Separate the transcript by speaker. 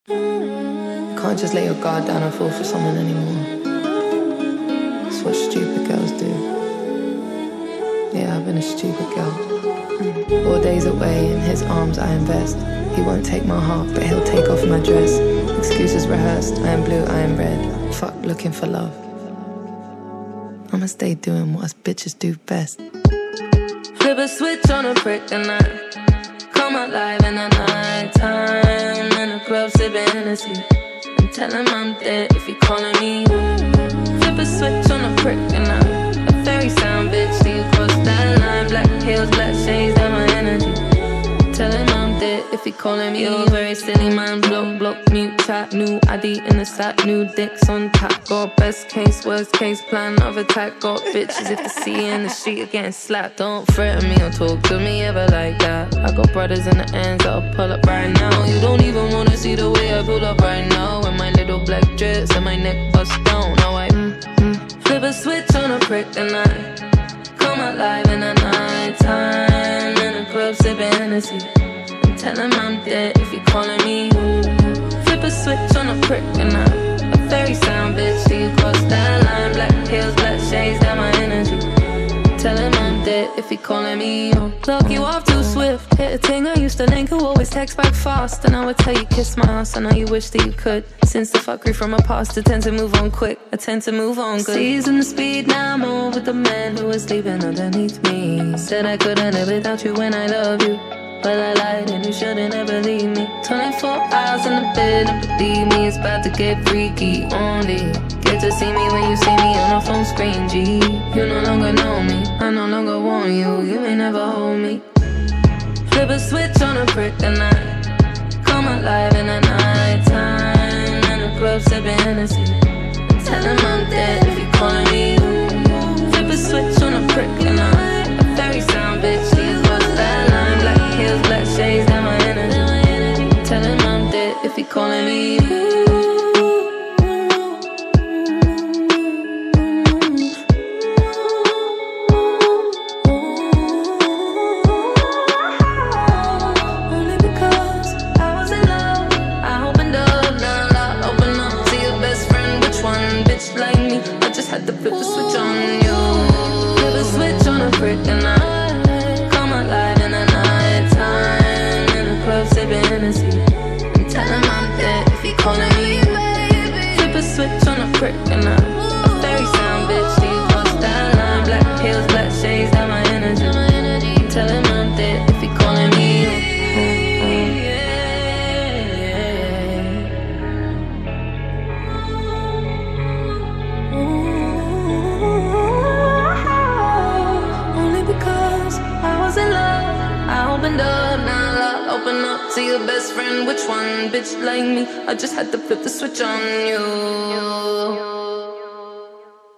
Speaker 1: You can't just let your guard down and fall for someone anymore. That's what stupid girls do. Yeah, I've been a stupid girl. 4 days away, in his arms I invest. He won't take my heart, but he'll take off my dress. Excuses rehearsed, I am blue, I am red. Fuck looking for love. I'ma stay doing what us bitches do best.
Speaker 2: Flip a switch on a prick and I come alive in the night time. In the club sipping Hennessy and tell him I'm dead if he calling me. Flip a switch on a prick and I a very sound bitch. Do you cross that line? Black heels, black shades, that my energy. Tell him I'm dead if he calling me. You're very silly man, block, mute, chat. New ID in the stack, new dicks on tap. Got best case, worst case plan of attack. Got bitches if they see you in the street are getting slapped. Don't threaten me or talk to me ever like that. I got brothers in the ends that'll pull up right now. You don't even wanna see the way I pull up right now. With my little black dress and my neck bust down. Now I flip a switch on a prick and I come alive in the night time. In the club sipping Hennessy and tell him I'm dead if he calling me. Flip a switch on a prick and I a very sound bitch. Do you cross that line? Black heels, black shades, that my energy. Tell him I'm dead if he calling me. Lock you off too swift. Hit a ting I used to link who always text back fast. And I would tell you kiss my ass. I know you wish that you could. Since the fuckery from my past, I tend to move on quick. I tend to move on good. Season the speed, now I'm on with the man who was sleeping underneath me. Said I couldn't live without you when I love you. Well, I lied and you shouldn't ever leave me. 24 hours in the bed and believe me, it's about to get freaky. Only get to see me when you see me on a phone screen, G. You no longer know me, I no longer want you. You may never hold me. Flip a switch on a prick and I come alive in the night time. In the club sipping Hennessy and tell him I'm dead if he calling me. Flip a switch on a prick and I a very sound bitch. She's lost that line. Black heels, black shades, that my energy. Tell him I'm dead if he calling me. Only because I was in love, I opened up, now I open up to your best friend. Which one, bitch like me? I just had to flip the switch on you. Flip a switch on a brick and I come alive in the night time. In the club sipping Hennessy and tell him I'm dead if he calling me. Flip a switch on a prick and I a very sound bitch. Do you cross that line? Black heels, black shades, that my energy. Tell him I'm dead if he calling me. Only because I was in love, I opened up, now I open up to your best friend. Which one, bitch like me? I just had to flip the switch on you.